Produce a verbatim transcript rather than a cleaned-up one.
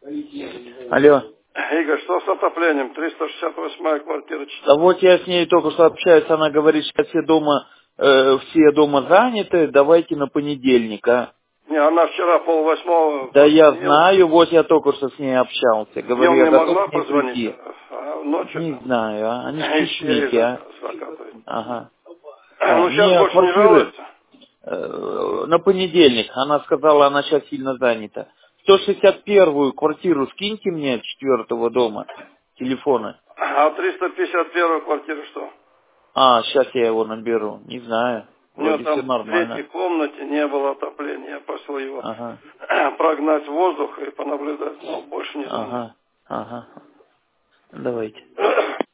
Алло. Игорь, что с отоплением? триста шестьдесят восьмая квартира. А вот я с ней только что общаюсь, она говорит, что все дома, э, все дома заняты, давайте на понедельник, а? Не, она вчера полвосьмого Да я позвонила. знаю, вот я только что с ней общался. Говорю, Днем я не готов могла к ней позвонить, прийти. а ночью Не знаю, а? Они ж истерия печники, а? закатывает. Ага. А, Ну, сейчас мне больше не квартиры жалуется. э, на понедельник. Она сказала, она сейчас сильно занята. сто шестьдесят первую квартиру скиньте мне четвертого дома телефона. А триста пятьдесят первая квартира что? А, сейчас я его наберу. Не знаю. У него Вроде все там в третьей нормально. комнате не было отопления. Я просил его Ага, прогнать воздух и понаблюдать, но больше не звонит. ага, ага. Давайте.